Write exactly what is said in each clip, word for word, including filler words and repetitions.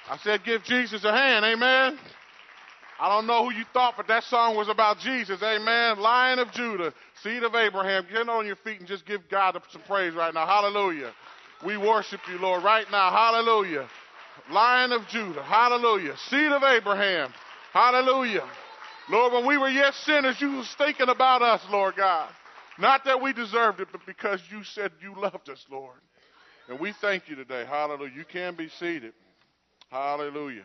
I said give Jesus a hand, amen. I don't know who you thought, but that song was about Jesus, amen. Lion of Judah, seed of Abraham. Get on your feet and just give God some praise right now. Hallelujah. We worship you, Lord, right now. Hallelujah. Lion of Judah, hallelujah. Seed of Abraham, hallelujah. Lord, when we were yet sinners, you was thinking about us, Lord God. Not that we deserved it, but because you said you loved us, Lord. And we thank you today. Hallelujah. You can be seated. Hallelujah.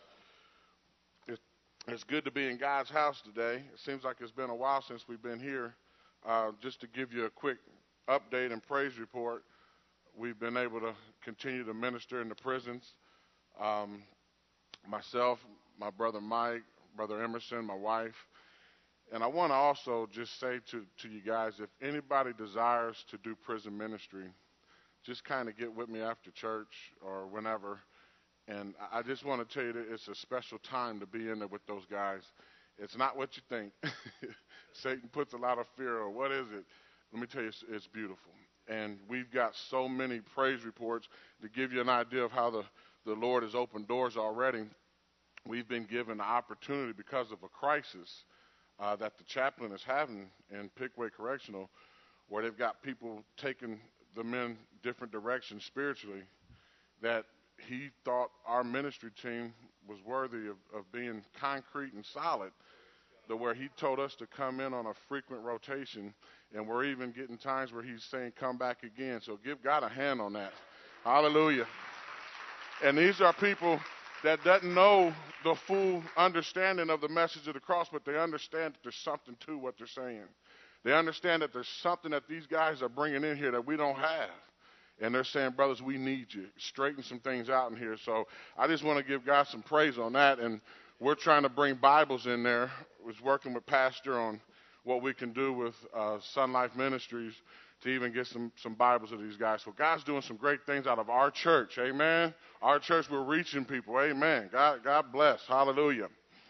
It, it's good to be in God's house today. It seems like it's been a while since we've been here. Uh, just to give you a quick update and praise report, we've been able to continue to minister in the prisons. Um, myself, my brother Mike, Brother Emerson, my wife. And I want to also just say to, to you guys, if anybody desires to do prison ministry, just kind of get with me after church or whenever. And I just want to tell you that it's a special time to be in there with those guys. It's not what you think. Satan puts a lot of fear, or what is it? Let me tell you, it's, it's beautiful. And we've got so many praise reports to give you an idea of how the, the Lord has opened doors already. We've been given the opportunity because of a crisis uh, that the chaplain is having in Pickaway Correctional, where they've got people taking the men different directions spiritually, that he thought our ministry team was worthy of, of being concrete and solid, to where he told us to come in on a frequent rotation, and we're even getting times where he's saying come back again. So give God a hand on that. Hallelujah. And these are people that doesn't know the full understanding of the message of the cross, but they understand that there's something to what they're saying. They understand that there's something that these guys are bringing in here that we don't have. And they're saying, brothers, we need you. Straighten some things out in here. So I just want to give God some praise on that. And we're trying to bring Bibles in there. I was working with Pastor on what we can do with uh, Sun Life Ministries to even get some, some Bibles to these guys. So God's doing some great things out of our church. Amen. Our church, we're reaching people. Amen. God, God bless. Hallelujah.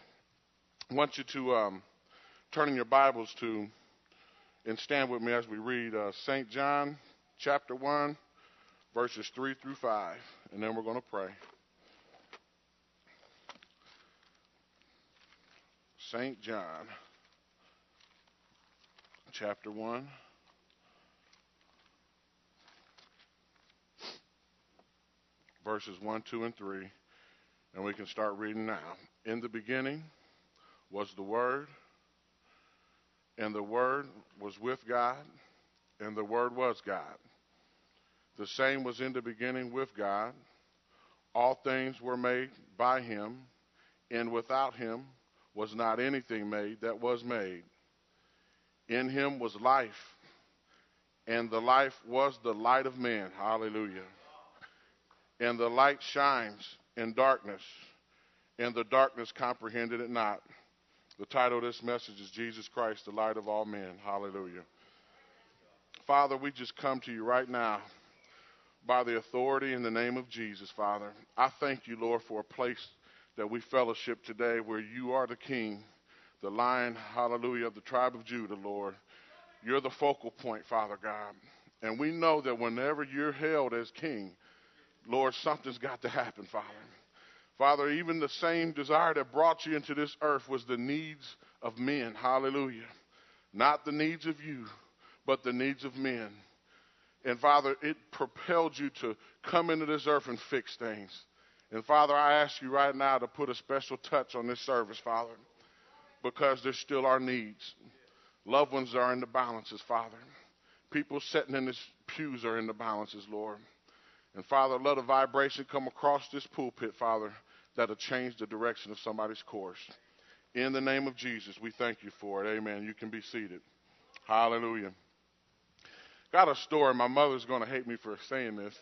I want you to um, turn in your Bibles to and stand with me as we read uh, Saint John chapter one, verses three through five. And then we're going to pray. Saint John chapter one. Verses one, two, and three, and we can start reading now. In the beginning was the Word, and the Word was with God, and the Word was God. The same was in the beginning with God. All things were made by him, and without him was not anything made that was made. In him was life, and the life was the light of men. Hallelujah. And the light shines in darkness, and the darkness comprehended it not. The title of this message is Jesus Christ, the light of all men. Hallelujah. Father, we just come to you right now by the authority in the name of Jesus, Father. I thank you, Lord, for a place that we fellowship today where you are the King, the Lion, hallelujah, of the tribe of Judah, Lord. You're the focal point, Father God. And we know that whenever you're held as King, Lord, something's got to happen, Father. Father, even the same desire that brought you into this earth was the needs of men. Hallelujah. Not the needs of you, but the needs of men. And Father, it propelled you to come into this earth and fix things. And Father, I ask you right now to put a special touch on this service, Father, because there still are needs. Loved ones are in the balances, Father. People sitting in the pews are in the balances, Lord. And, Father, let a vibration come across this pulpit, Father, that'll change the direction of somebody's course. In the name of Jesus, we thank you for it. Amen. You can be seated. Hallelujah. Got a story. My mother's going to hate me for saying this.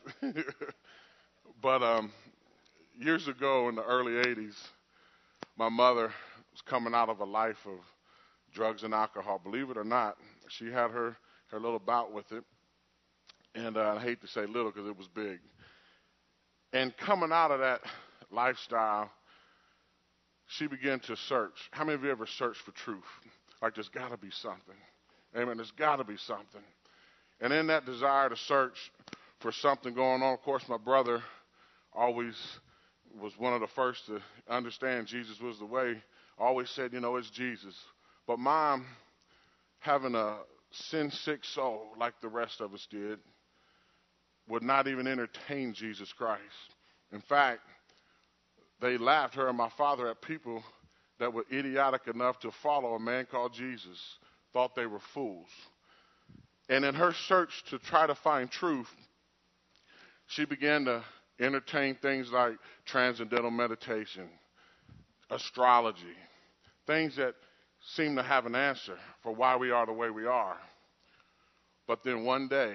but um, years ago in the early eighties, my mother was coming out of a life of drugs and alcohol. Believe it or not, she had her, her little bout with it. And uh, I hate to say little because it was big. And coming out of that lifestyle, she began to search. How many of you ever searched for truth? Like there's got to be something. Amen. There's got to be something. And in that desire to search for something going on, of course, my brother always was one of the first to understand Jesus was the way, always said, you know, it's Jesus. But Mom, having a sin-sick soul like the rest of us did, would not even entertain Jesus Christ. In fact, they laughed, her and my father, at people that were idiotic enough to follow a man called Jesus, thought they were fools. And in her search to try to find truth, she began to entertain things like transcendental meditation, astrology, things that seem to have an answer for why we are the way we are. But then one day,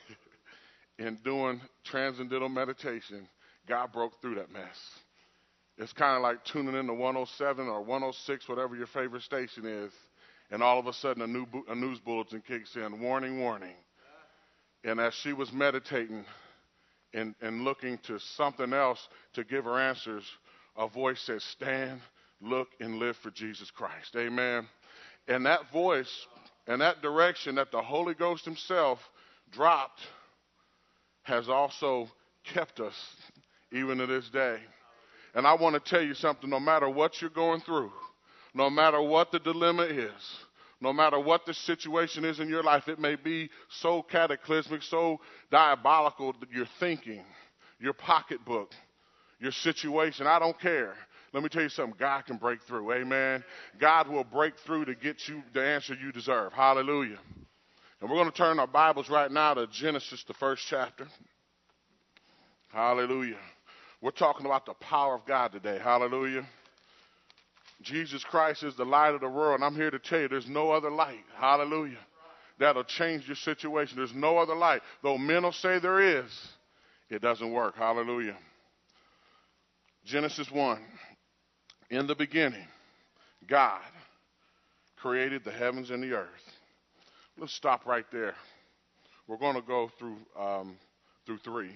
in doing transcendental meditation, God broke through that mess. It's kind of like tuning in to one oh seven or one oh six, whatever your favorite station is, and all of a sudden a, new, a news bulletin kicks in, warning, warning. And as she was meditating and, and looking to something else to give her answers, a voice said, stand, look, and live for Jesus Christ. Amen. And that voice and that direction that the Holy Ghost himself dropped has also kept us even to this day. And I want to tell you something, no matter what you're going through, no matter what the dilemma is, no matter what the situation is in your life, it may be so cataclysmic, so diabolical that you're thinking, your pocketbook, your situation, I don't care. Let me tell you something, God can break through, amen. God will break through to get you the answer you deserve, hallelujah. And we're going to turn our Bibles right now to Genesis, the first chapter. Hallelujah. We're talking about the power of God today. Hallelujah. Jesus Christ is the light of the world, and I'm here to tell you there's no other light. Hallelujah. That'll change your situation. There's no other light. Though men will say there is, it doesn't work. Hallelujah. Genesis one. In the beginning, God created the heavens and the earth. Let's stop right there. We're going to go through um, through three.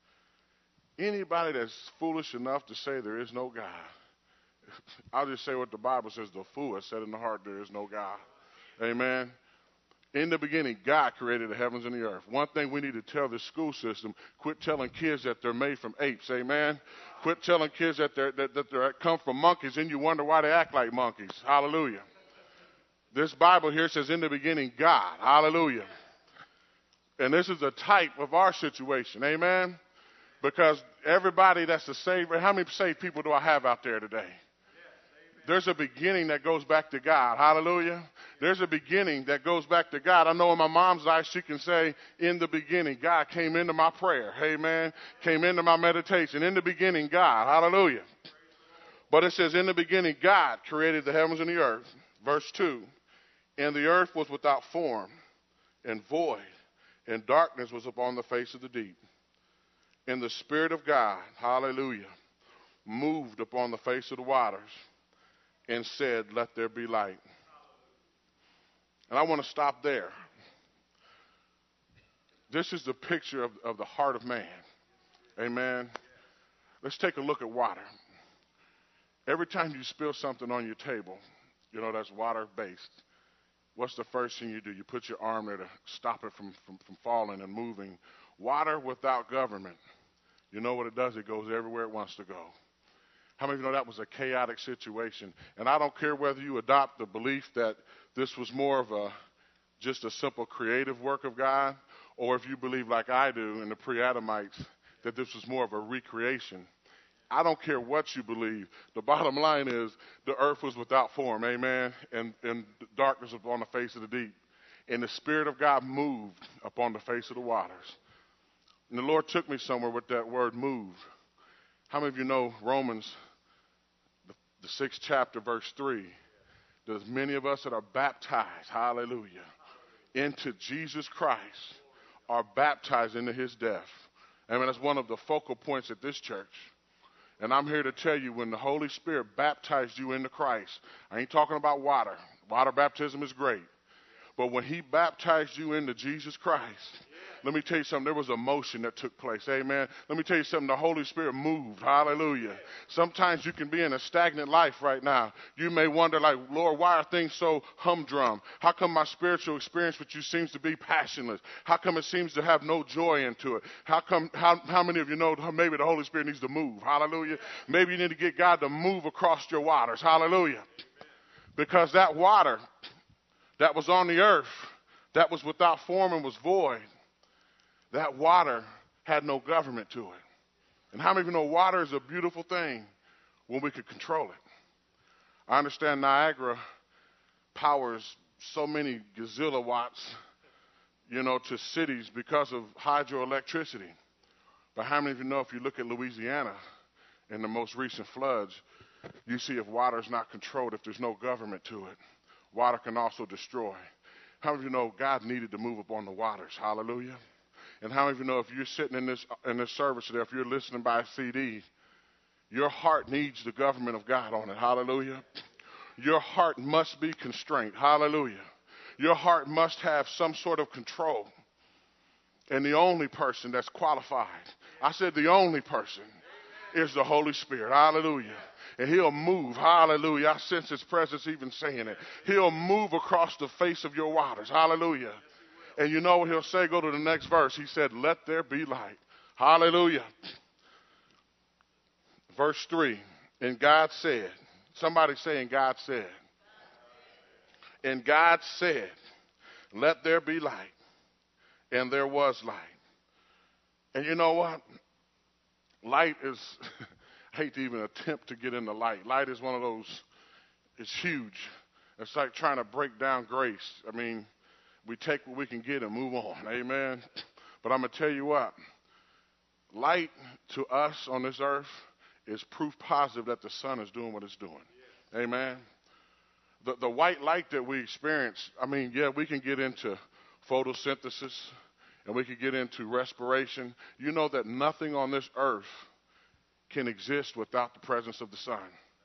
Anybody that's foolish enough to say there is no God, I'll just say what the Bible says, the fool has said in the heart there is no God. Amen. In the beginning, God created the heavens and the earth. One thing we need to tell the school system, quit telling kids that they're made from apes. Amen. Quit telling kids that they're, that, that they come from monkeys, and you wonder why they act like monkeys. Hallelujah. This Bible here says, in the beginning, God. Hallelujah. And this is a type of our situation. Amen. Because everybody that's a saved, how many saved people do I have out there today? There's a beginning that goes back to God. Hallelujah. There's a beginning that goes back to God. I know in my mom's eyes she can say, in the beginning, God came into my prayer. Amen. Came into my meditation. In the beginning, God. Hallelujah. But it says, in the beginning, God created the heavens and the earth. Verse two. And the earth was without form and void, and darkness was upon the face of the deep. And the Spirit of God, hallelujah, moved upon the face of the waters and said, let there be light. And I want to stop there. This is the picture of, of the heart of man. Amen. Let's take a look at water. Every time you spill something on your table, you know, that's water-based, what's the first thing you do? You put your arm there to stop it from, from, from falling and moving. Water without government, you know what it does? It goes everywhere it wants to go. How many of you know that was a chaotic situation? And I don't care whether you adopt the belief that this was more of a just a simple creative work of God, or if you believe like I do in the pre-Adamites that this was more of a recreation. I don't care what you believe. The bottom line is the earth was without form, amen, and, and darkness upon the face of the deep. And the Spirit of God moved upon the face of the waters. And the Lord took me somewhere with that word moved. How many of you know Romans, the, the sixth chapter, verse three? There's many of us that are baptized, hallelujah, into Jesus Christ, are baptized into his death. I mean, that's one of the focal points at this church. And I'm here to tell you, when the Holy Spirit baptized you into Christ, I ain't talking about water. Water baptism is great. But when he baptized you into Jesus Christ, Let me tell you something. There was a motion that took place. Amen. Let me tell you something. The Holy Spirit moved. Hallelujah. Sometimes you can be in a stagnant life right now. You may wonder, like, Lord, why are things so humdrum? How come my spiritual experience with you seems to be passionless? How come it seems to have no joy into it? How come, how, how many of you know maybe the Holy Spirit needs to move? Hallelujah. Maybe you need to get God to move across your waters. Hallelujah. Because that water that was on the earth, that was without form and was void, that water had no government to it. And how many of you know water is a beautiful thing when we could control it? I understand Niagara powers so many gazillowatts, you know, to cities because of hydroelectricity. But how many of you know if you look at Louisiana in the most recent floods, you see if water is not controlled, if there's no government to it, water can also destroy. How many of you know God needed to move upon the waters? Hallelujah. And how many of you know if you're sitting in this in this service today, if you're listening by a C D, your heart needs the government of God on it. Hallelujah. Your heart must be constrained. Hallelujah. Your heart must have some sort of control. And the only person that's qualified, I said the only person, is the Holy Spirit. Hallelujah. And he'll move. Hallelujah. I sense his presence even saying it. He'll move across the face of your waters. Hallelujah. And you know what he'll say? Go to the next verse. He said, let there be light. Hallelujah. Verse three. And God said, somebody saying God said. And God said, let there be light. And there was light. And you know what? Light is, I hate to even attempt to get into light. Light is one of those, it's huge. It's like trying to break down grace. I mean, we take what we can get and move on. Amen. But I'm going to tell you what. Light to us on this earth is proof positive that the sun is doing what it's doing. Amen. The, the white light that we experience, I mean, yeah, we can get into photosynthesis and we can get into respiration. You know that nothing on this earth can exist without the presence of the sun.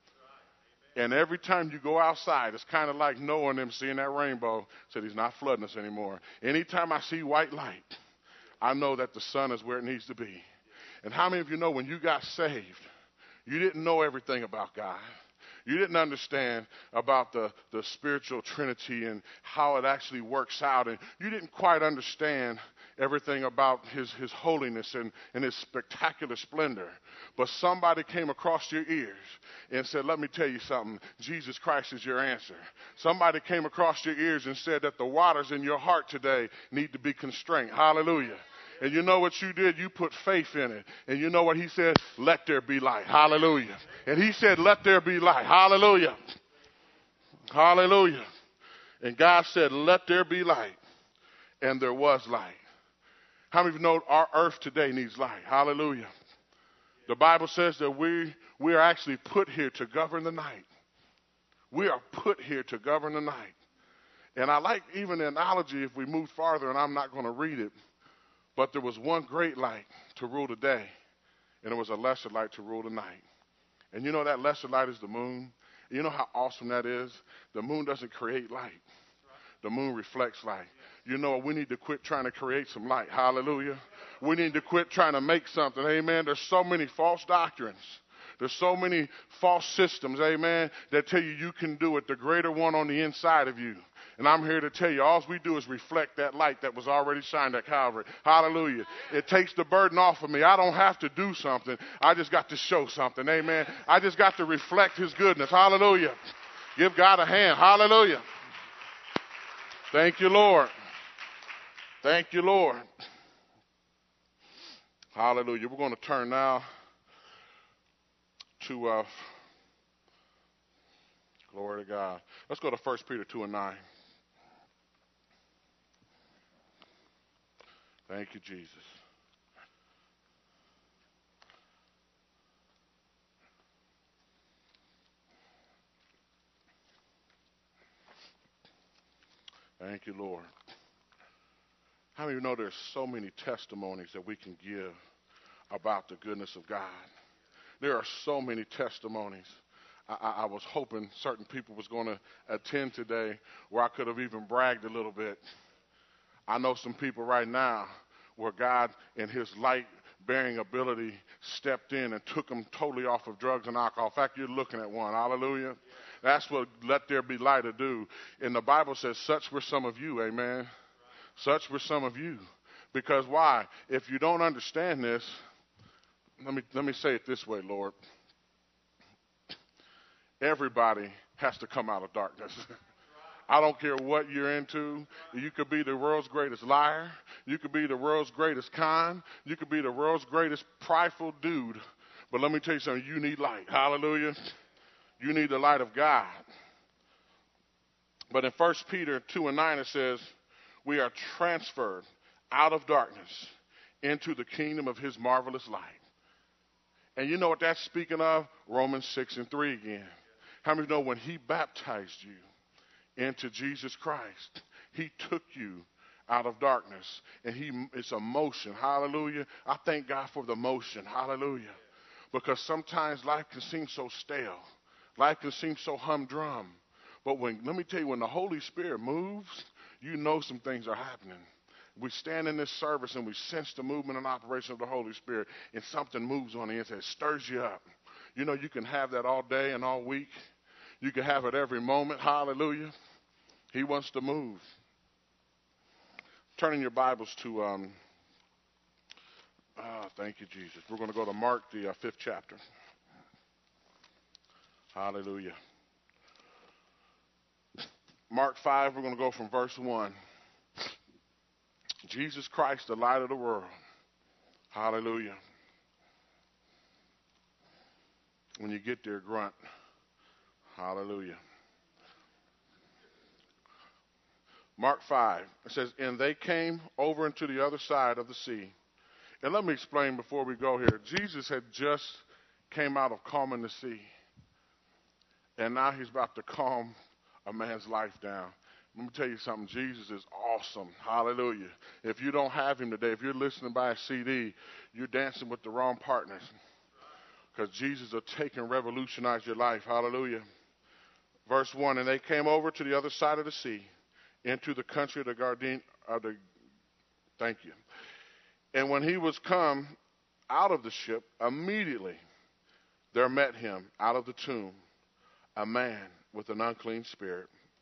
And every time you go outside, it's kind of like Noah and them seeing that rainbow, said he's not flooding us anymore. Anytime I see white light, I know that the sun is where it needs to be. And how many of you know when you got saved, you didn't know everything about God? You didn't understand about the, the spiritual trinity and how it actually works out. And you didn't quite understand everything about his, his holiness and, and his spectacular splendor. But somebody came across your ears and said, let me tell you something. Jesus Christ is your answer. Somebody came across your ears and said that the waters in your heart today need to be constrained. Hallelujah. And you know what you did? You put faith in it. And you know what he said? Let there be light. Hallelujah. And he said, let there be light. Hallelujah. Hallelujah. And God said, let there be light. And there was light. How many of you know our earth today needs light? Hallelujah. The Bible says that we, we are actually put here to govern the night. We are put here to govern the night. And I like even the analogy if we move farther, and I'm not going to read it. But there was one great light to rule the day, and there was a lesser light to rule the night. And you know that lesser light is the moon. You know how awesome that is? The moon doesn't create light. The moon reflects light. You know, we need to quit trying to create some light. Hallelujah. We need to quit trying to make something. Amen. There's so many false doctrines. There's so many false systems, amen, that tell you you can do it. The greater one on the inside of you. And I'm here to tell you, all we do is reflect that light that was already shined at Calvary. Hallelujah. It takes the burden off of me. I don't have to do something. I just got to show something. Amen. I just got to reflect his goodness. Hallelujah. Give God a hand. Hallelujah. Thank you, Lord. Thank you, Lord. Hallelujah. We're going to turn now to, uh, glory to God. Let's go to First Peter two and nine. Thank you, Jesus. Thank you, Lord. How many of you know there's so many testimonies that we can give about the goodness of God? There are so many testimonies. I, I, I was hoping certain people was going to attend today where I could have even bragged a little bit. I know some people right now, where God in his light-bearing ability stepped in and took them totally off of drugs and alcohol. In fact, you're looking at one. Hallelujah. That's what let there be light to do. And the Bible says such were some of you, amen. Such were some of you. Because why? If you don't understand this, let me, let me say it this way, Lord. Everybody has to come out of darkness. I don't care what you're into. You could be the world's greatest liar. You could be the world's greatest con. You could be the world's greatest prideful dude. But let me tell you something. You need light. Hallelujah. You need the light of God. But in First Peter two and nine it says, we are transferred out of darkness into the kingdom of his marvelous light. And you know what that's speaking of? Romans six and three again. How many know when he baptized you into Jesus Christ, he took you out of darkness, and he it's a motion. Hallelujah. I thank God for the motion. Hallelujah. Because sometimes life can seem so stale. Life can seem so humdrum. But when let me tell you, when the Holy Spirit moves, you know some things are happening. We stand in this service and we sense the movement and operation of the Holy Spirit, and something moves on the inside. It stirs you up. You know, you can have that all day and all week. You can have it every moment. Hallelujah. He wants to move. Turning your Bibles to, um, oh, thank you, Jesus. We're going to go to Mark, the uh, fifth chapter. Hallelujah. Mark five, we're going to go from verse one. Jesus Christ, the light of the world. Hallelujah. When you get there, grunt. Hallelujah. Mark five, it says, and they came over into the other side of the sea. And let me explain before we go here. Jesus had just came out of calming the sea. And now he's about to calm a man's life down. Let me tell you something. Jesus is awesome. Hallelujah. If you don't have him today, if you're listening by a C D, you're dancing with the wrong partners. Because Jesus will take and revolutionize your life. Hallelujah. Verse one, and they came over to the other side of the sea, into the country of the Garden, of the, thank you. And when he was come out of the ship, immediately there met him out of the tomb a man with an unclean spirit,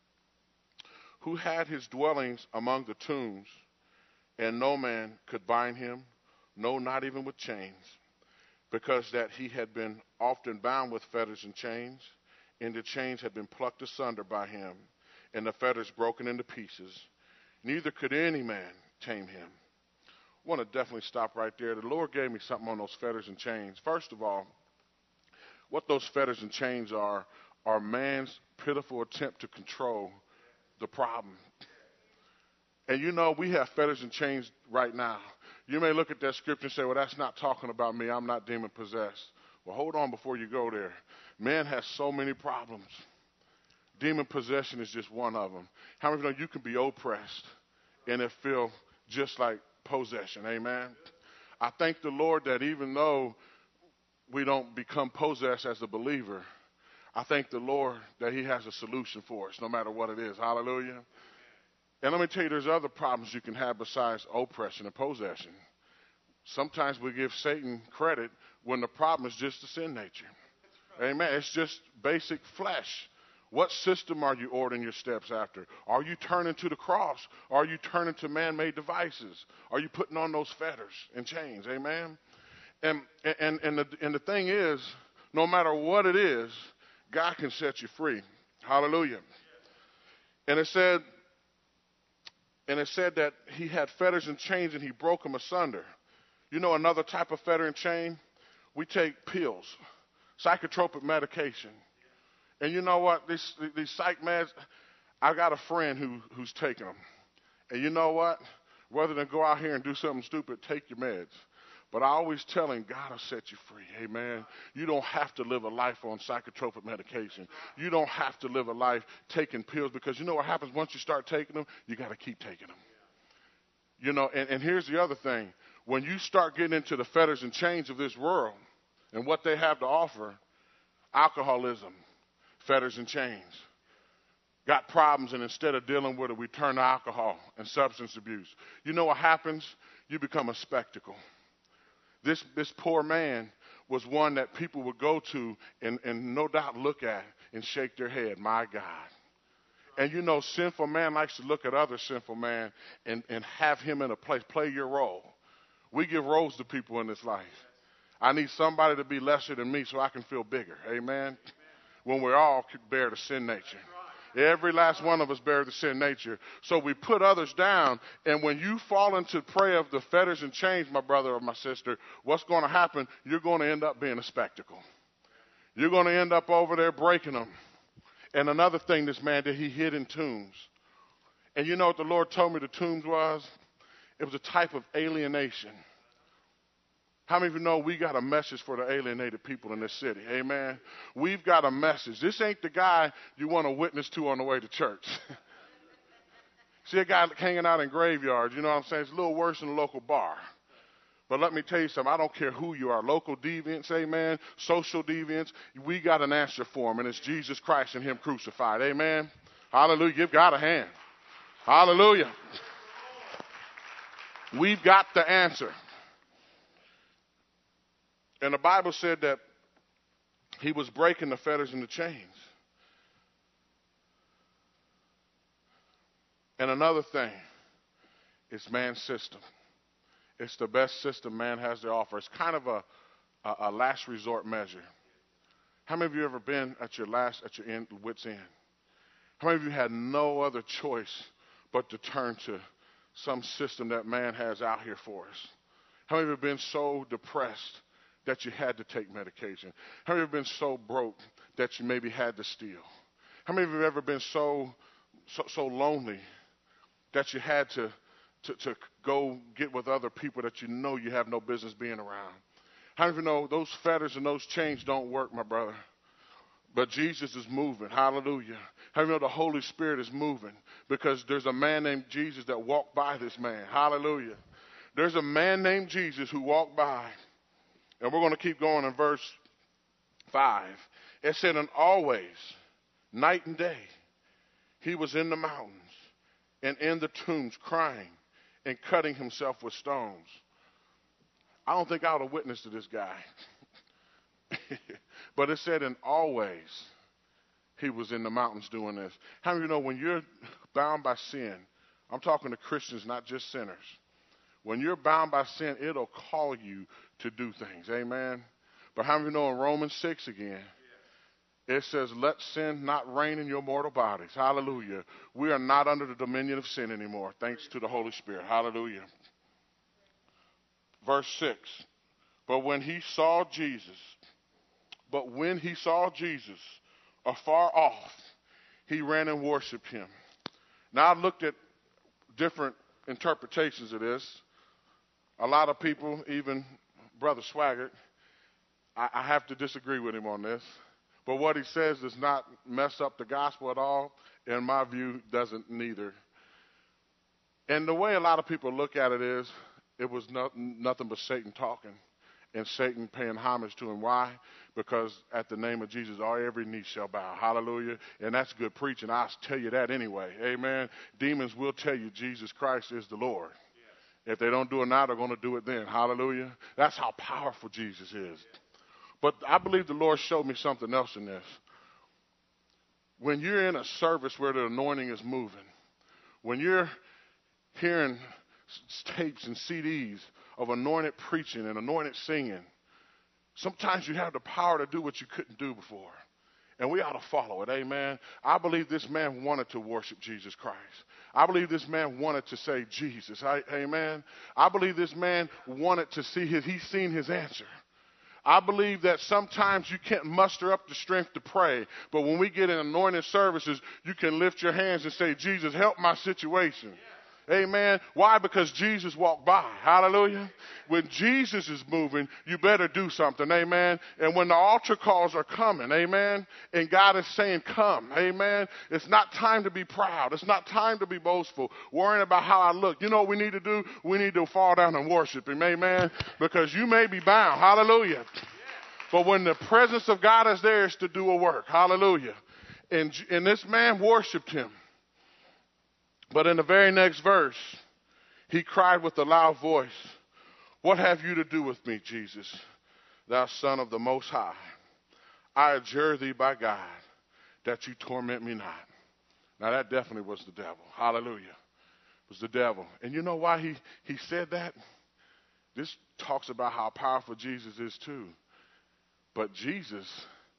who had his dwellings among the tombs, and no man could bind him, no, not even with chains, because that he had been often bound with fetters and chains, and the chains had been plucked asunder by him, and the fetters broken into pieces. Neither could any man tame him. I want to definitely stop right there. The Lord gave me something on those fetters and chains. First of all, what those fetters and chains are, are man's pitiful attempt to control the problem. And you know, we have fetters and chains right now. You may look at that scripture and say, well, that's not talking about me. I'm not demon possessed. Well, hold on before you go there. Man has so many problems. Demon possession is just one of them. How many of you know you can be oppressed and it feel just like possession? Amen. I thank the Lord that even though we don't become possessed as a believer, I thank the Lord that he has a solution for us, no matter what it is. Hallelujah. And let me tell you, there's other problems you can have besides oppression and possession. Sometimes we give Satan credit when the problem is just the sin nature. Amen. It's just basic flesh. What system are you ordering your steps after? Are you turning to the cross? Are you turning to man-made devices? Are you putting on those fetters and chains? Amen. And and and the and the thing is, no matter what it is, God can set you free. Hallelujah. And it said, and it said that he had fetters and chains and he broke them asunder. You know another type of fetter and chain? We take pills, psychotropic medication. And you know what? These, these psych meds, I got a friend who, who's taking them. And you know what? Rather than go out here and do something stupid, take your meds. But I always tell him, God will set you free. Amen. You don't have to live a life on psychotropic medication. You don't have to live a life taking pills, because you know what happens once you start taking them? You got to keep taking them. You know, and, and here's the other thing. When you start getting into the fetters and chains of this world and what they have to offer, alcoholism, fetters and chains, got problems, and instead of dealing with it, we turn to alcohol and substance abuse. You know what happens? you become a spectacle. This, this poor man was one that people would go to and, and no doubt look at and shake their head, my God. And you know, sinful man likes to look at other sinful man and, and have him in a place, play your role. We give roles to people in this life. I need somebody to be lesser than me so I can feel bigger. Amen? When we all could bear the sin nature. Every last one of us bear the sin nature. So we put others down. And when you fall into prey of the fetters and chains, my brother or my sister, what's going to happen? You're going to end up being a spectacle. You're going to end up over there breaking them. And another thing this man did, he hid in tombs. And you know what the Lord told me the tombs was? It was a type of alienation. How many of you know we got a message for the alienated people in this city? Amen. We've got a message. This ain't the guy you want to witness to on the way to church. See a guy hanging out in graveyards, you know what I'm saying? It's a little worse than a local bar. But let me tell you something. I don't care who you are, local deviants, amen, social deviants. We got an answer for them, and it's Jesus Christ and him crucified. Amen. Hallelujah. Give God a hand. Hallelujah. We've got the answer. And the Bible said that he was breaking the fetters and the chains. And another thing, it's man's system. It's the best system man has to offer. It's kind of a, a, a last resort measure. How many of you ever been at your last, at your end, wit's end? How many of you had no other choice but to turn to some system that man has out here for us? How many of you have been so depressed that you had to take medication? How many of you have been so broke that you maybe had to steal? How many of you have ever been so so, so lonely that you had to, to, to go get with other people that you know you have no business being around? How many of you know those fetters and those chains don't work, my brother? But Jesus is moving. Hallelujah. How many of you know the Holy Spirit is moving? Because there's a man named Jesus that walked by this man. Hallelujah. There's a man named Jesus who walked by. And we're going to keep going in verse five. It said, and always, night and day, he was in the mountains and in the tombs crying and cutting himself with stones. I don't think I would have witnessed to this guy. But it said, and always, he was in the mountains doing this. How many of you know when you're bound by sin, I'm talking to Christians, not just sinners. When you're bound by sin, it'll call you to do things. Amen. But how many of you know in Romans six again, it says, let sin not reign in your mortal bodies. Hallelujah. We are not under the dominion of sin anymore, thanks to the Holy Spirit. Hallelujah. Verse six. But when he saw Jesus, but when he saw Jesus afar off, he ran and worshiped him. Now I looked at different interpretations of this. A lot of people, even Brother Swaggart, I, I have to disagree with him on this. But what he says does not mess up the gospel at all. In my view, doesn't neither. And the way a lot of people look at it is, it was not, nothing but Satan talking and Satan paying homage to him. Why? Because at the name of Jesus, all every knee shall bow. Hallelujah. And that's good preaching. I'll tell you that anyway. Amen. Demons will tell you Jesus Christ is the Lord. If they don't do it now, they're going to do it then. Hallelujah. That's how powerful Jesus is. But I believe the Lord showed me something else in this. When you're in a service where the anointing is moving, when you're hearing tapes and C Ds of anointed preaching and anointed singing, sometimes you have the power to do what you couldn't do before. And we ought to follow it, amen. I believe this man wanted to worship Jesus Christ. I believe this man wanted to say Jesus, amen. I believe this man wanted to see his, he's seen his answer. I believe that sometimes you can't muster up the strength to pray, but when we get in anointed services, you can lift your hands and say, Jesus, help my situation. Amen. Why? Because Jesus walked by. Hallelujah. When Jesus is moving, you better do something. Amen. And when the altar calls are coming, amen, and God is saying, come, amen, it's not time to be proud. It's not time to be boastful, worrying about how I look. You know what we need to do? We need to fall down and worship him, amen, because you may be bound. Hallelujah. But when the presence of God is there, it's to do a work. Hallelujah. And, and this man worshiped him. But in the very next verse, he cried with a loud voice, "What have you to do with me, Jesus, thou Son of the Most High? I adjure thee by God that you torment me not." Now that definitely was the devil. Hallelujah. It was the devil. And you know why he, he said that? This talks about how powerful Jesus is too. But Jesus,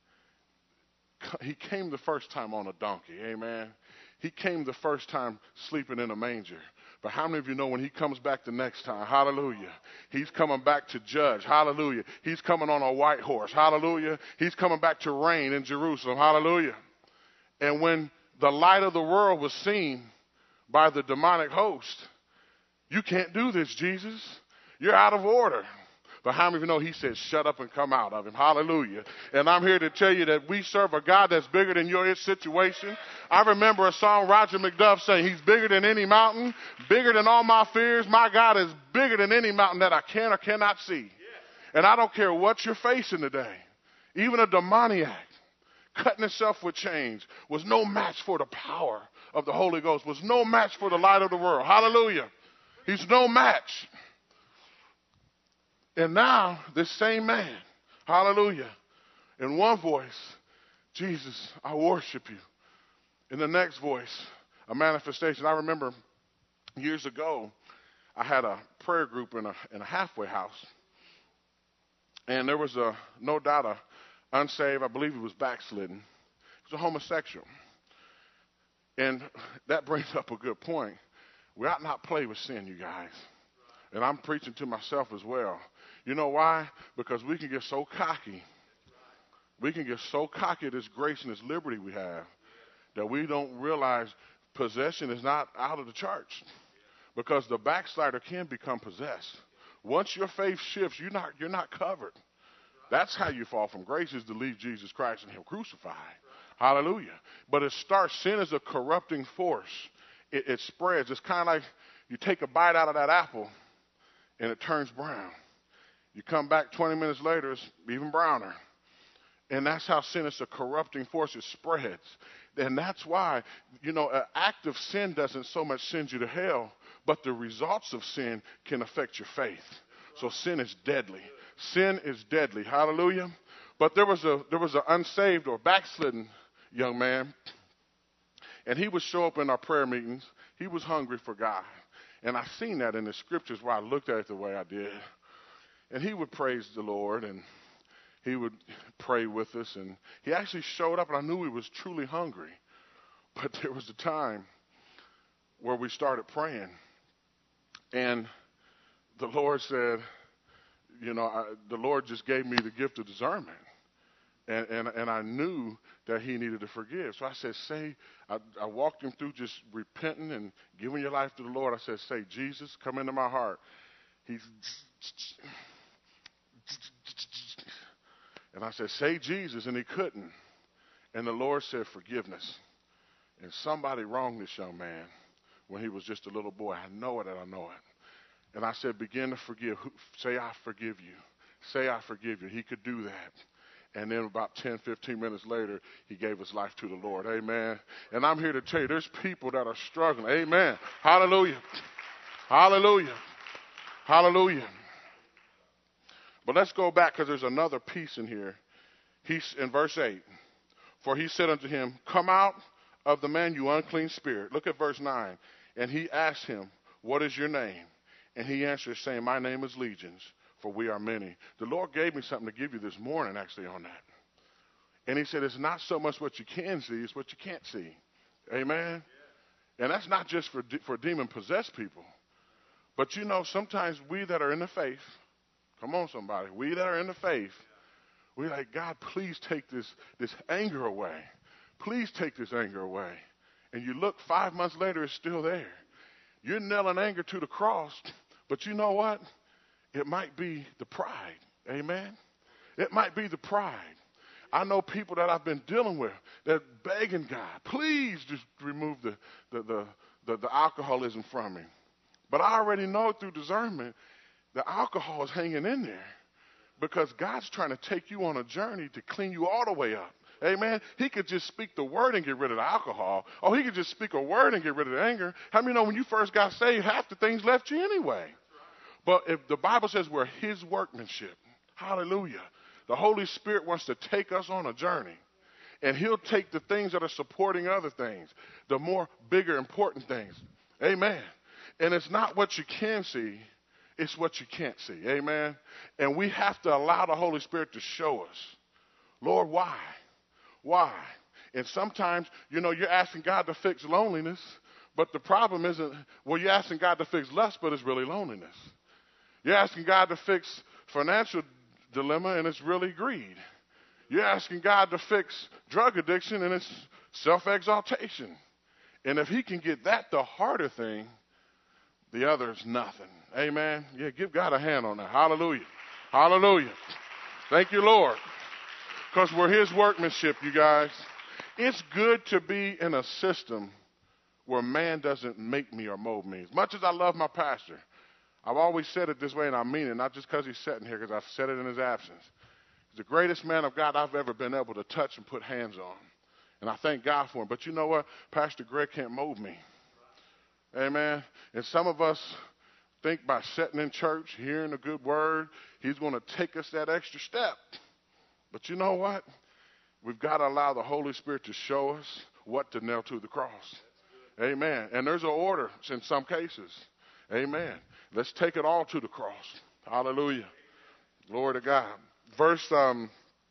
he came the first time on a donkey. Amen. He came the first time sleeping in a manger. But how many of you know when he comes back the next time, hallelujah, he's coming back to judge, hallelujah. He's coming on a white horse, hallelujah. He's coming back to reign in Jerusalem, hallelujah. And when the light of the world was seen by the demonic host, "You can't do this, Jesus. You're out of order." But how many of you know he said, "Shut up and come out of him"? Hallelujah. And I'm here to tell you that we serve a God that's bigger than your situation. I remember a song Roger McDuff saying, "He's bigger than any mountain, bigger than all my fears. My God is bigger than any mountain that I can or cannot see." And I don't care what you're facing today. Even a demoniac cutting himself with chains was no match for the power of the Holy Ghost, was no match for the light of the world. Hallelujah. He's no match. And now, this same man, hallelujah, in one voice, "Jesus, I worship you." In the next voice, a manifestation. I remember years ago, I had a prayer group in a, in a halfway house. And there was a, no doubt, a unsaved, I believe he was backslidden. He was a homosexual. And that brings up a good point. We ought not play with sin, you guys. And I'm preaching to myself as well. You know why? Because we can get so cocky. We can get so cocky at this grace and this liberty we have that we don't realize possession is not out of the church. Because the backslider can become possessed. Once your faith shifts, you're not, you're not covered. That's how you fall from grace, is to leave Jesus Christ and him crucified. Hallelujah. But it starts, sin is a corrupting force. It, it spreads. It's kind of like you take a bite out of that apple and it turns brown. You come back twenty minutes later, it's even browner. And that's how sin is a corrupting force. It spreads. And that's why, you know, an act of sin doesn't so much send you to hell, but the results of sin can affect your faith. So sin is deadly. Sin is deadly. Hallelujah. But there was a there was an unsaved or backslidden young man, and he would show up in our prayer meetings. He was hungry for God. And I seen that in the scriptures where I looked at it the way I did. And he would praise the Lord, and he would pray with us. And he actually showed up, and I knew he was truly hungry. But there was a time where we started praying, and the Lord said, you know, I, the Lord just gave me the gift of discernment. And, and, and I knew that he needed to forgive. So I said, say, I, I walked him through just repenting and giving your life to the Lord. I said, say, "Jesus, come into my heart." He's... And I said, "Say Jesus," and he couldn't. And the Lord said, "Forgiveness." And somebody wronged this young man when he was just a little boy. I know it and I know it. And I said, "Begin to forgive. Say, I forgive you. Say, I forgive you." He could do that. And then about ten, fifteen minutes later, he gave his life to the Lord. Amen. And I'm here to tell you, there's people that are struggling. Amen. Hallelujah. Hallelujah. Hallelujah. But let's go back, because there's another piece in here. He's in verse eight. "For he said unto him, Come out of the man, you unclean spirit." Look at verse nine. "And he asked him, What is your name? And he answered, saying, My name is Legions, for we are many." The Lord gave me something to give you this morning, actually, on that. And he said, it's not so much what you can see, it's what you can't see. Amen? Yeah. And that's not just for, de- for demon-possessed people. But, you know, sometimes we that are in the faith, come on, somebody, we that are in the faith, we're like, "God, please take this, this anger away. Please take this anger away." And you look, five months later, it's still there. You're nailing anger to the cross, but you know what? It might be the pride. Amen? It might be the pride. I know people that I've been dealing with that begging God, "Please just remove the, the, the, the, the alcoholism from me." But I already know through discernment the alcohol is hanging in there because God's trying to take you on a journey to clean you all the way up Amen. He could just speak the word and get rid of the alcohol. Or he could just speak a word and get rid of the anger. How many know when you first got saved, half the things left you anyway? But if the Bible says we're his workmanship, hallelujah. The Holy Spirit wants to take us on a journey. And he'll take the things that are supporting other things, the more bigger, important things. Amen. And it's not what you can see, it's what you can't see. Amen. And we have to allow the Holy Spirit to show us, Lord, why? Why? And sometimes, you know, you're asking God to fix loneliness, but the problem isn't, well, you're asking God to fix lust, but it's really loneliness. You're asking God to fix financial dilemma, and it's really greed. You're asking God to fix drug addiction, and it's self-exaltation. And if he can get that the harder thing, the other is nothing. Amen. Yeah, give God a hand on that. Hallelujah. Hallelujah. Thank you, Lord. Because we're his workmanship, you guys. It's good to be in a system where man doesn't make me or mold me. As much as I love my pastor, I've always said it this way, and I mean it, not just because he's sitting here, because I've said it in his absence. He's the greatest man of God I've ever been able to touch and put hands on. And I thank God for him. But you know what? Pastor Greg can't mold me. Amen. And some of us think by sitting in church, hearing a good word, he's going to take us that extra step. But you know what? We've got to allow the Holy Spirit to show us what to nail to the cross. Amen. And there's an order in some cases. Amen. Let's take it all to the cross. Hallelujah. Glory to God. Verse, um,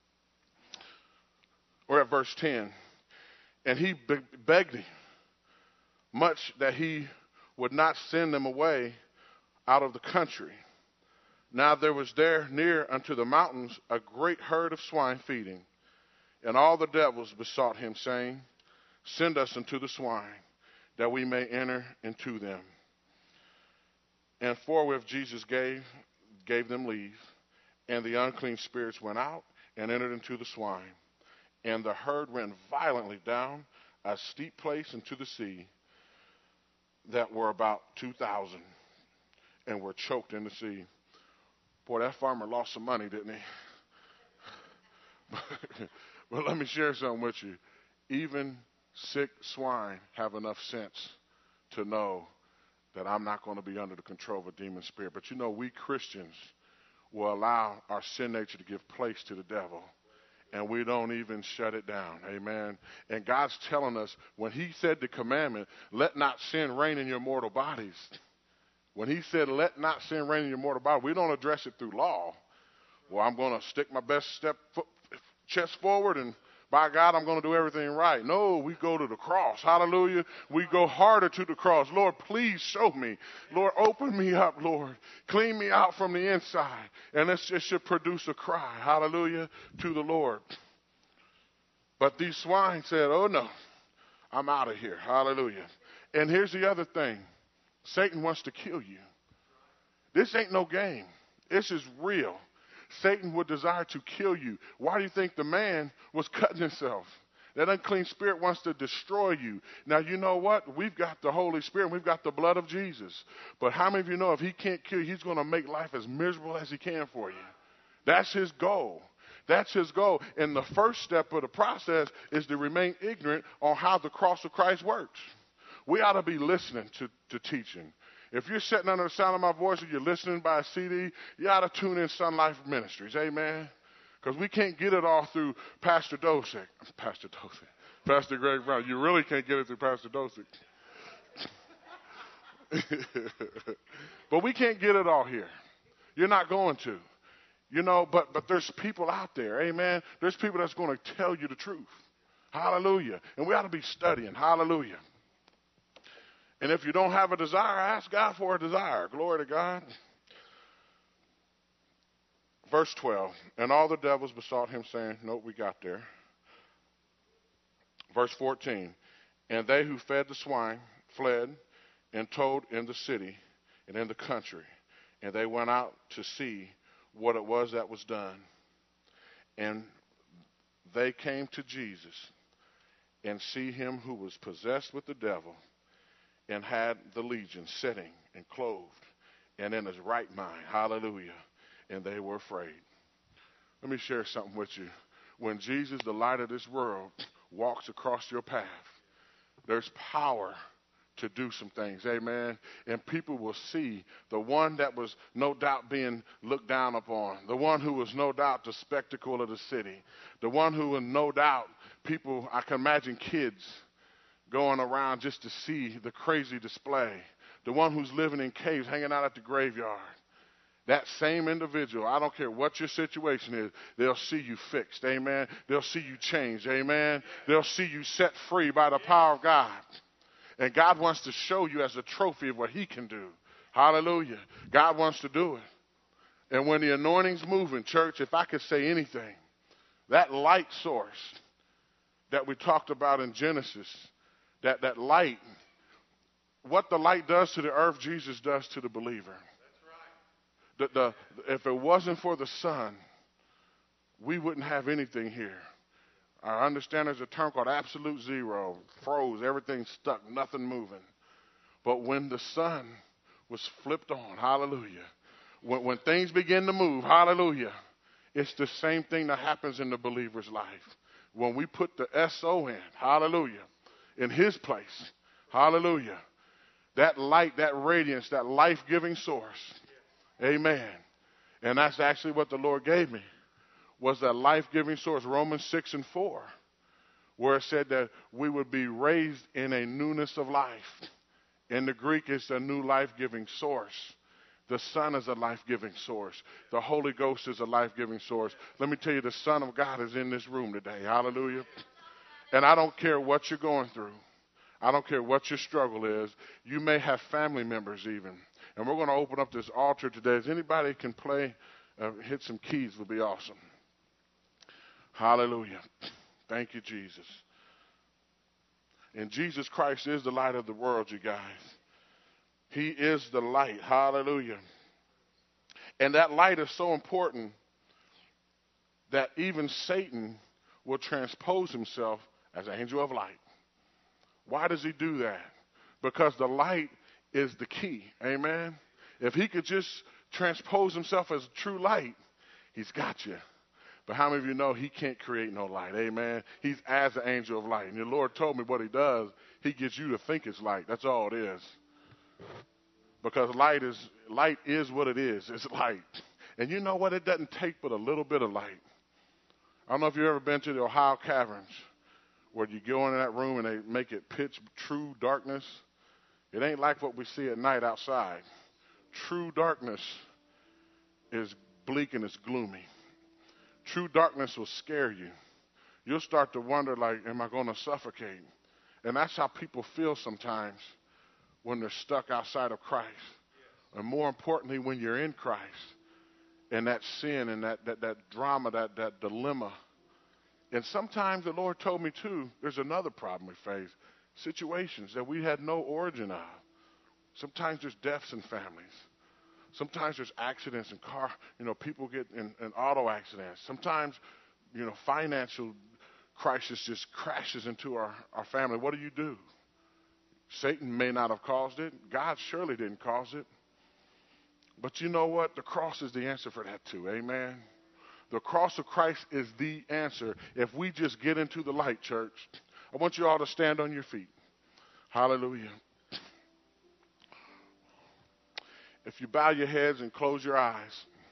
we're at verse ten. And he be- begged him much that he would not send them away out of the country. Now there was there near unto the mountains a great herd of swine feeding. And all the devils besought him, saying, send us into the swine, that we may enter into them. And forthwith Jesus gave, gave them leave, and the unclean spirits went out and entered into the swine. And the herd ran violently down a steep place into the sea, that were about two thousand, and were choked in the sea. Boy, that farmer lost some money, didn't he? but, but let me share something with you. Even sick swine have enough sense to know that I'm not going to be under the control of a demon spirit. But you know, we Christians will allow our sin nature to give place to the devil, and we don't even shut it down. Amen. And God's telling us, when he said the commandment, let not sin reign in your mortal bodies. When he said, let not sin reign in your mortal body, we don't address it through law. Well, I'm going to stick my best step foot, chest forward, and by God, I'm going to do everything right. No, we go to the cross. Hallelujah. We go harder to the cross. Lord, please show me. Lord, open me up, Lord. Clean me out from the inside. And it should produce a cry. Hallelujah. To the Lord. But these swine said, oh no, I'm out of here. Hallelujah. And here's the other thing. Satan wants to kill you. This ain't no game. This is real. Satan would desire to kill you. Why do you think the man was cutting himself? That unclean spirit wants to destroy you. Now, you know what? We've got the Holy Spirit. We've got the blood of Jesus. But how many of you know if he can't kill you, he's going to make life as miserable as he can for you? That's his goal. That's his goal. And the first step of the process is to remain ignorant on how the cross of Christ works. We ought to be listening to, to teaching. If you're sitting under the sound of my voice or you're listening by a C D, you ought to tune in Sun Life Ministries. Amen? Because we can't get it all through Pastor Dosick. Pastor Dosick. Pastor Greg Brown. You really can't get it through Pastor Dosick. But we can't get it all here. You're not going to. You know, but, but there's people out there. Amen? There's people that's going to tell you the truth. Hallelujah. And we ought to be studying. Hallelujah. And if you don't have a desire, ask God for a desire. Glory to God. Verse twelve. And all the devils besought him, saying, nope, we got there. Verse fourteen. And they who fed the swine fled and told in the city and in the country. And they went out to see what it was that was done. And they came to Jesus and see him who was possessed with the devil, and had the legion sitting and clothed and in his right mind. Hallelujah. And they were afraid. Let me share something with you. when Jesus, the light of this world, walks across your path, there's power to do some things, amen. And people will see the one that was no doubt being looked down upon, the one who was no doubt the spectacle of the city, the one who was no doubt people, I can imagine kids going around just to see the crazy display, the one who's living in caves, hanging out at the graveyard. That same individual, I don't care what your situation is, they'll see you fixed, amen. They'll see you changed, amen. They'll see you set free by the power of God. And God wants to show you as a trophy of what he can do. Hallelujah. God wants to do it. And when the anointing's moving, church, if I could say anything, that light source that we talked about in Genesis, that, that light, what the light does to the earth, Jesus does to the believer. The, the, if it wasn't for the sun, we wouldn't have anything here. I understand there's a term called absolute zero, froze, everything stuck, nothing moving. But when the sun was flipped on, hallelujah, when, when things begin to move, hallelujah, it's the same thing that happens in the believer's life. When we put the S O in, hallelujah, in his place, hallelujah, that light, that radiance, that life-giving source, amen. And that's actually what the Lord gave me, was that life-giving source, Romans six and four, where it said that we would be raised in a newness of life. In the Greek, it's a new life-giving source. The Son is a life-giving source. The Holy Ghost is a life-giving source. Let me tell you, the Son of God is in this room today. Hallelujah. And I don't care what you're going through. I don't care what your struggle is. You may have family members even. And we're going to open up this altar today. If anybody can play, uh, hit some keys, would be awesome. Hallelujah. Thank you, Jesus. And Jesus Christ is the light of the world, you guys. He is the light. Hallelujah. And that light is so important that even Satan will transpose himself as an angel of light. Why does he do that? Because the light is the key. Amen. If he could just transpose himself as true light, he's got you. But how many of you know he can't create no light? Amen. He's as an angel of light. And the Lord told me what he does. He gets you to think it's light. That's all it is. Because light is light is what it is. It's light. And you know what? It doesn't take but a little bit of light. I don't know if you've ever been to the Ohio Caverns, where you go in that room and they make it pitch true darkness. It ain't like what we see at night outside. True darkness is bleak and it's gloomy. True darkness will scare you. You'll start to wonder, like, am I going to suffocate? And that's how people feel sometimes when they're stuck outside of Christ. And more importantly, when you're in Christ and that sin and that, that, that drama, that, that dilemma. And sometimes the Lord told me, too, there's another problem we face. Situations that we had no origin of. Sometimes there's deaths in families. Sometimes there's accidents in car. You know, people get in, in auto accidents. Sometimes, you know, financial crisis just crashes into our, our family. What do you do? Satan may not have caused it. God surely didn't cause it. But you know what? The cross is the answer for that too. Amen. The cross of Christ is the answer. If we just get into the light, church, I want you all to stand on your feet. Hallelujah. If you bow your heads and close your eyes.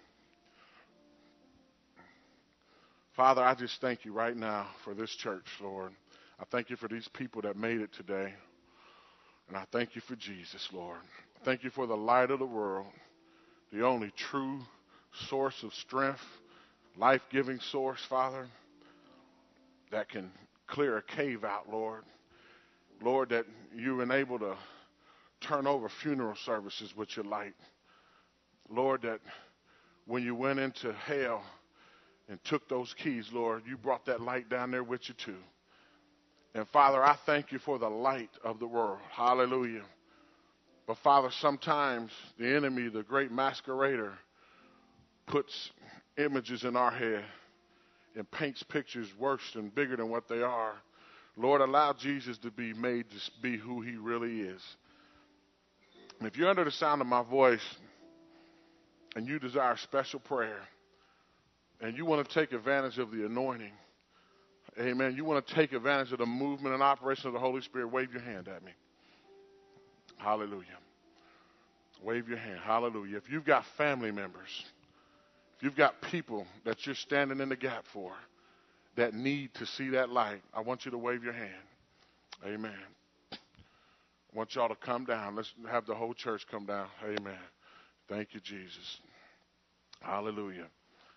Father, I just thank you right now for this church, Lord. I thank you for these people that made it today. And I thank you for Jesus, Lord. Thank you for the light of the world, the only true source of strength, life-giving source, Father, that can clear a cave out, Lord. Lord, that you were able to turn over funeral services with your light. Lord, that when you went into hell and took those keys, Lord, you brought that light down there with you too. And Father, I thank you for the light of the world. Hallelujah. But Father, sometimes the enemy, the great masquerader, puts images in our head and paints pictures worse and bigger than what they are. Lord, allow Jesus to be made to be who he really is. And if you're under the sound of my voice and you desire special prayer and you want to take advantage of the anointing, Amen. You want to take advantage of the movement and operation of the Holy Spirit, wave your hand at me. Hallelujah. Wave your hand. Hallelujah. If you've got family members, if you've got people that you're standing in the gap for that need to see that light, I want you to wave your hand. Amen. I want y'all to come down. Let's have the whole church come down. Amen. Thank you, Jesus. Hallelujah.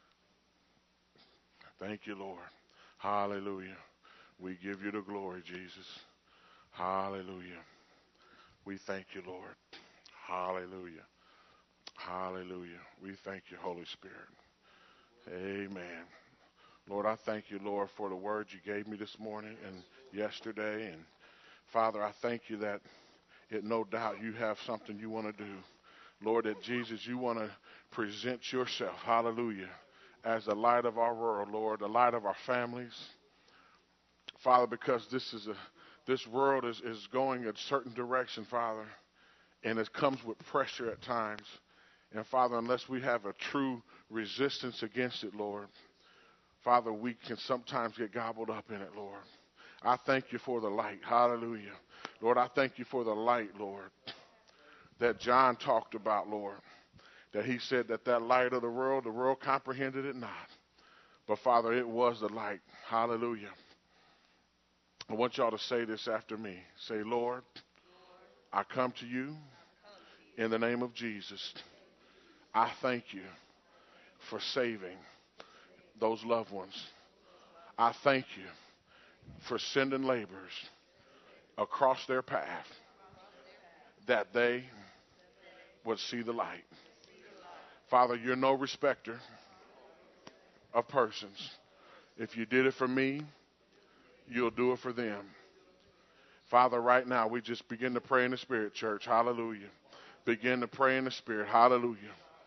Thank you, Lord. Hallelujah. We give you the glory, Jesus. Hallelujah. We thank you, Lord. Hallelujah. Hallelujah. We thank you, Holy Spirit. Amen. Lord, I thank you, Lord, for the words you gave me this morning and yesterday. And Father, I thank you that it no doubt you have something you want to do. Lord, that Jesus, you want to present yourself, hallelujah, as the light of our world, Lord, the light of our families. Father, because this is a this world is, is going a certain direction, Father, and it comes with pressure at times. And Father, unless we have a true resistance against it, Lord, Father, we can sometimes get gobbled up in it, Lord. I thank you for the light. Hallelujah. Lord, I thank you for the light, Lord, that John talked about, Lord, that he said that that light of the world, the world comprehended it not. But, Father, it was the light. Hallelujah. I want y'all to say this after me. Say, Lord, I come to you in the name of Jesus. I thank you for saving those loved ones. I thank you for sending laborers across their path that they would see the light. Father, you're no respecter of persons. If you did it for me, you'll do it for them. Father, right now, we just begin to pray in the Spirit, church. Hallelujah. Begin to pray in the Spirit. Hallelujah.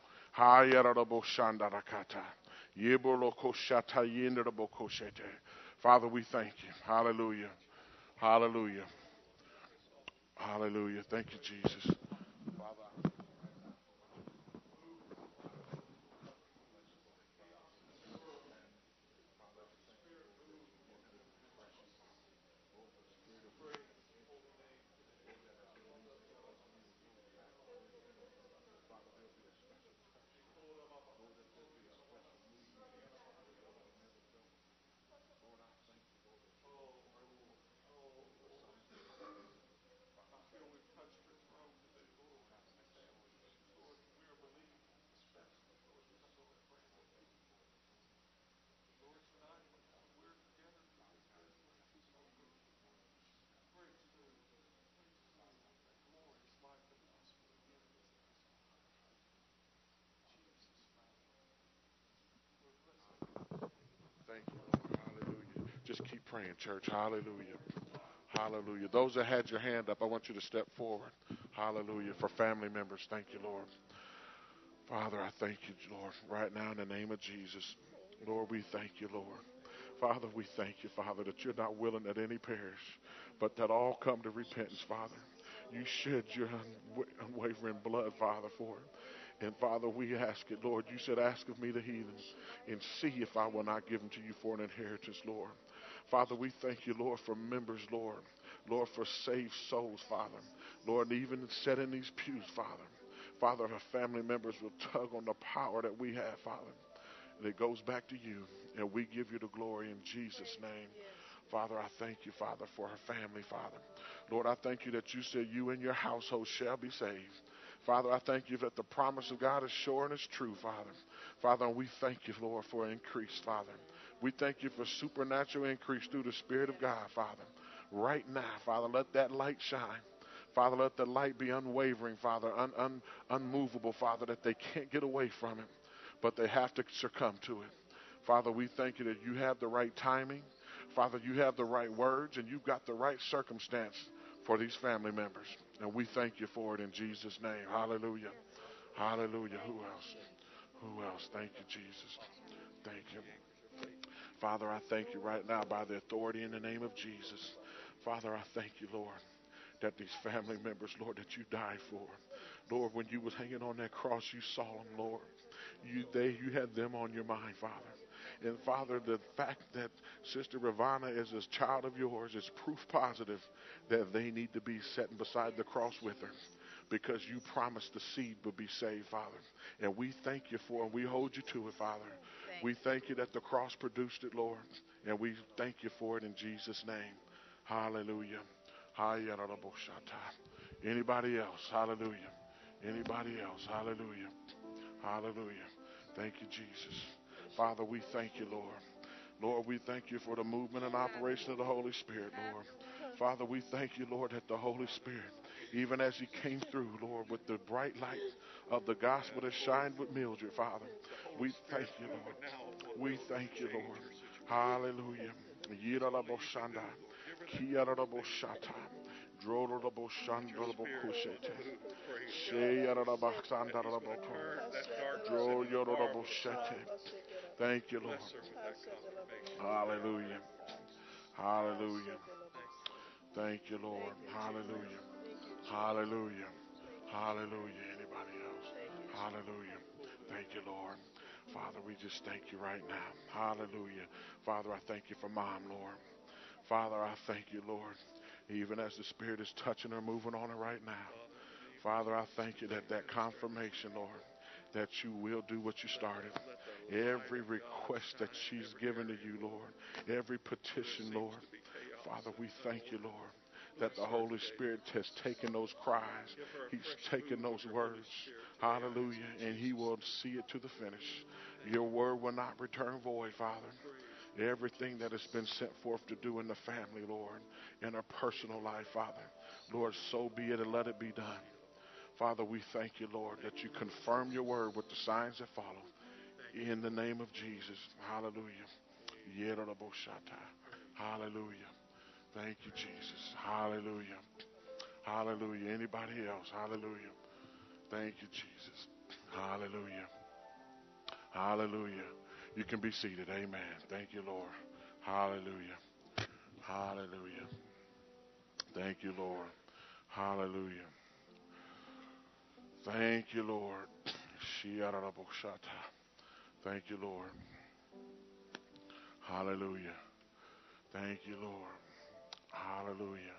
Father, we thank you. Hallelujah. Hallelujah. Hallelujah. Thank you, Jesus. Father, thank you, Lord. Hallelujah. Just keep praying, church. Hallelujah. Hallelujah. Those that had your hand up, I want you to step forward. Hallelujah. For family members, thank you, Lord. Father, I thank you, Lord, right now in the name of Jesus. Lord, we thank you, Lord. Father, we thank you, Father, that you're not willing that any perish, but that all come to repentance, Father. You shed your unwa- unwavering blood, Father, for it. And Father, we ask it, Lord. You said, ask of me the heathens and see if I will not give them to you for an inheritance, Lord. Father, we thank you, Lord, for members, Lord. Lord, for saved souls, Father. Lord, even set in these pews, Father. Father, our family members will tug on the power that we have, Father. And it goes back to you, and we give you the glory in Jesus' name. Father, I thank you, Father, for her family, Father. Lord, I thank you that you said you and your household shall be saved. Father, I thank you that the promise of God is sure and is true, Father. Father, and we thank you, Lord, for increase, Father. We thank you for supernatural increase through the Spirit of God, Father. Right now, Father, let that light shine. Father, let the light be unwavering, Father, un, un, unmovable, Father, that they can't get away from it, but they have to succumb to it. Father, we thank you that you have the right timing. Father, you have the right words, and you've got the right circumstance for these family members. And we thank you for it in Jesus' name. Hallelujah. Hallelujah. Who else? Who else? Thank you, Jesus. Thank you. Father, I thank you right now by the authority in the name of Jesus. Father, I thank you, Lord, that these family members, Lord, that you died for. Lord, when you was hanging on that cross, you saw them, Lord. You, they, you had them on your mind, Father. And Father, the fact that Sister Ravana is a child of yours is proof positive that they need to be sitting beside the cross with her, because you promised the seed would be saved, Father. And we thank you for it. We hold you to it, Father. Thank we thank you that the cross produced it, Lord. And we thank you for it in Jesus' name. Hallelujah. Anybody else? Hallelujah. Anybody else? Hallelujah. Hallelujah. Thank you, Jesus. Father, we thank you, Lord. Lord, we thank you for the movement and operation of the Holy Spirit, Lord. Father, we thank you, Lord, that the Holy Spirit, even as he came through, Lord, with the bright light of the gospel that shined with Mildred, Father, we thank you, Lord. We thank you, Lord. Hallelujah. Thank you, Lord. Hallelujah. Hallelujah. Thank you, Lord. Hallelujah. Hallelujah. Hallelujah. Anybody else? Hallelujah. Thank you, Lord. Father, we just thank you right now. Hallelujah. Father, I thank you for Mom, Lord. Father, I thank you, Lord, even as the Spirit is touching her, moving on her right now. Father, I thank you that that confirmation, Lord, that you will do what you started. Every request that she's given to you, Lord, every petition, Lord, Father, we thank you, Lord, that the Holy Spirit has taken those cries. He's taken those words. Hallelujah. And he will see it to the finish. Your word will not return void, Father. Everything that has been sent forth to do in the family, Lord, in our personal life, Father, Lord, so be it and let it be done. Father, we thank you, Lord, that you confirm your word with the signs that follow. In the name of Jesus. Hallelujah. Hallelujah. Thank you, Jesus. Hallelujah. Hallelujah. Anybody else? Hallelujah. Thank you, Jesus. Hallelujah. Hallelujah. You can be seated. Amen. Thank you, Lord. Hallelujah. Hallelujah. Thank you, Lord. Hallelujah. Thank you, Lord. Thank you, Lord. Hallelujah. Thank you, Lord. Hallelujah.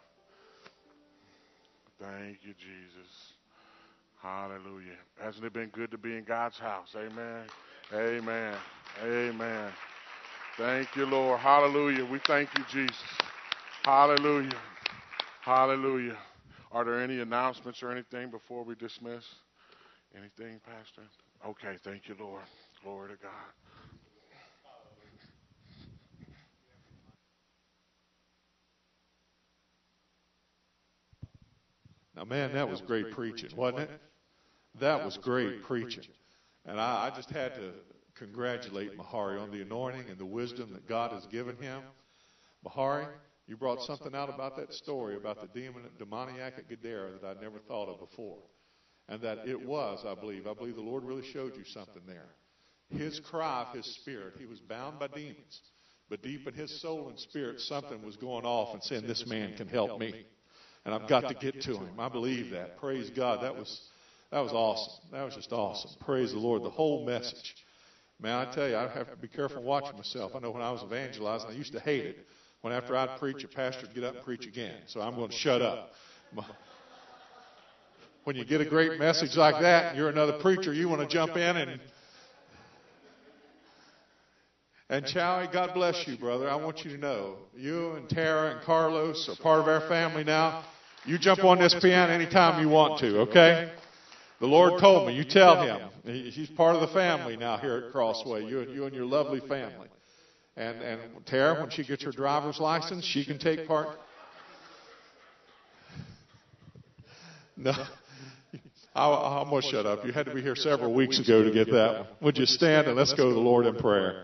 Thank you, Jesus. Hallelujah. Hasn't it been good to be in God's house? Amen. Amen. Amen. Thank you, Lord. Hallelujah. We thank you, Jesus. Hallelujah. Hallelujah. Are there any announcements or anything before we dismiss? Anything, Pastor? Okay. Thank you, Lord. Glory to God. Now, man, that was great preaching, wasn't it? That was great preaching. And I, I just had to congratulate Mahari on the anointing and the wisdom that God has given him. Mahari, you brought something out about that story about the demon, demoniac at Gadara that I'd never thought of before. And that it was, I believe, I believe the Lord really showed you something there. His cry of his spirit, he was bound by demons. But deep in his soul and spirit, something was going off and saying, this man can help me. And I've got to get to him. I believe that. Praise God. That was that was awesome. That was just awesome. Praise the Lord. The whole message. Man, I tell you, I have to be careful watching myself. I know when I was evangelizing, I used to hate it. When after I'd preach, a pastor would get up and preach again. So I'm going to shut up. When you get a great message like that and you're another preacher, you want to jump in and... And Chowie, God bless you, brother. I want you to know, you and Tara and Carlos are part of our family now. You jump on this piano anytime you want to, okay? The Lord told me, you tell him. He's part of the family now here at Crossway, you and, you and your lovely family. And, and Tara, when she gets her driver's license, she can take part. No, I, I'm going to shut up. You had to be here several weeks ago to get that one. Would you stand and let's go to the Lord in prayer.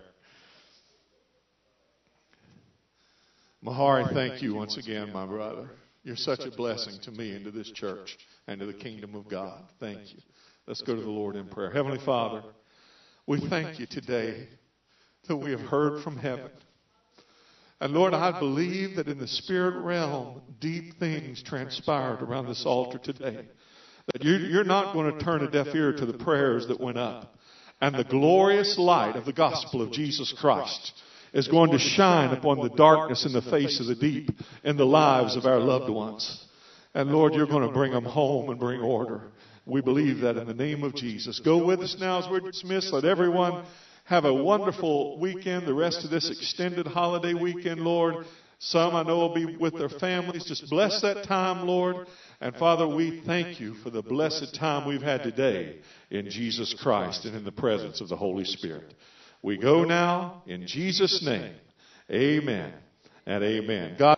Mahari, thank you once again, my brother. You're such a blessing to me and to this church and to the kingdom of God. Thank you. Let's go to the Lord in prayer. Heavenly Father, we thank you today that we have heard from heaven. And Lord, I believe that in the spirit realm, deep things transpired around this altar today. That you're not going to turn a deaf ear to the prayers that went up. And the glorious light of the gospel of Jesus Christ is going to shine upon the darkness in the face of the deep in the lives of our loved ones. And Lord, you're going to bring them home and bring order. We believe that in the name of Jesus. Go with us now as we're dismissed. Let everyone have a wonderful weekend, the rest of this extended holiday weekend, Lord. Some I know will be with their families. Just bless that time, Lord. And Father, we thank you for the blessed time we've had today in Jesus Christ and in the presence of the Holy Spirit. We go now in Jesus' name. Amen and amen. God